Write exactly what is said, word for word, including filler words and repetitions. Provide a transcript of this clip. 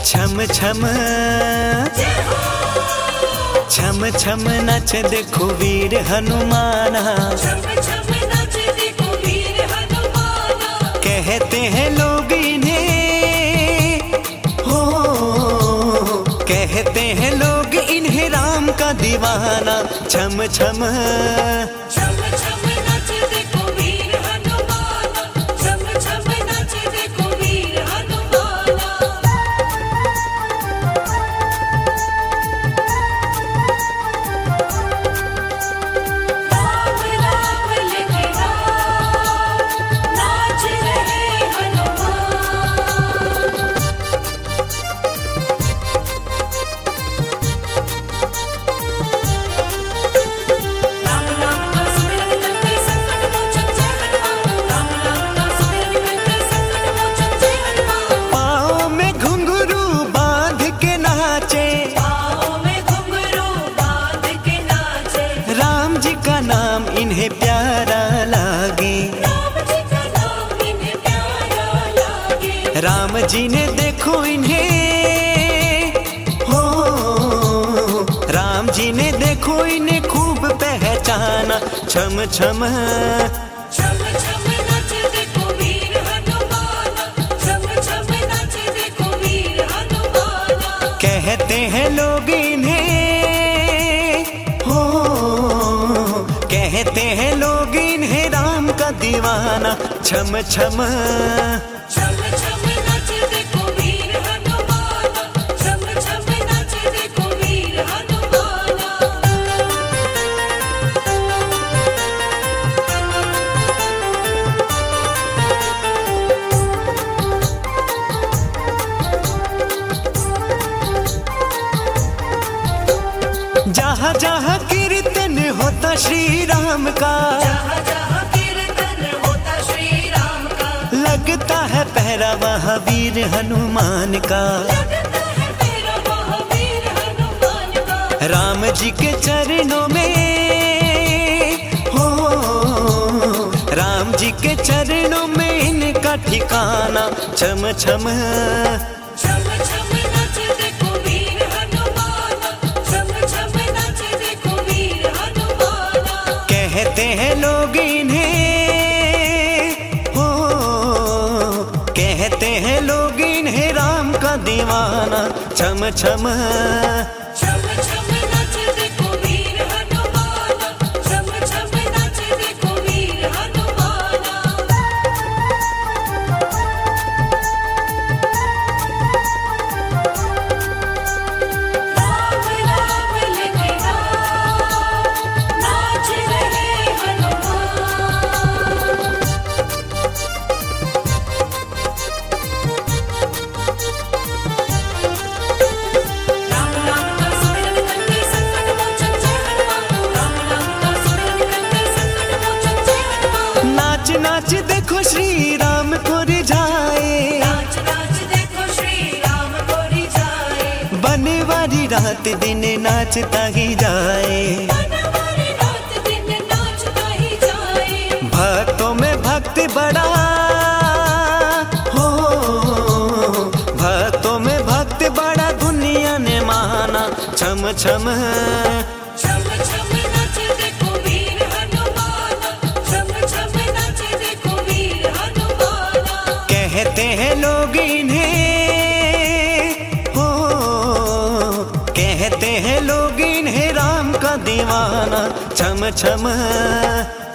छम छम छम छम नच देखो वीर हनुमाना, कहते हैं लोग इन्हें, हो कहते हैं लोग इन्हें राम का दीवाना। छम छम इन्हें प्यारा लागे, राम जी ने देखो इन्हें, हो राम जी ने देखो इन्हें खूब पहचाना। छम छम कहते हैं लोग इन्हें, हो कहते हैं लोग इन्हें राम का दीवाना। छम छम जहाँ जहाँ कीर्तन होता श्री राम का, जहाँ जहाँ कीर्तन होता श्री राम का, लगता है पहरा वहाँ वीर हनुमान का, लगता है पहरा वहाँ वीर हनुमान का। राम जी के चरणों में, हो राम जी के चरणों में इनका ठिकाना। छम छम कहते हैं लोग इन्हें, हो कहते हैं लोग इन्हें राम का दीवाना। छम छम नाच देखो श्री राम को रिझाए, नाच नाच देखो श्री राम को रिझाए, बनवारी रात दिन नाचता ही जाए, बनवारी रात दिन नाचता ही जाए। भक्तों में भक्त बड़ा, हो भक्तों में भक्त बड़ा दुनिया ने माना। छम छम कहते हैं लोग इन्हें, हो कहते हैं लोग इन्हें राम का दीवाना। छम छम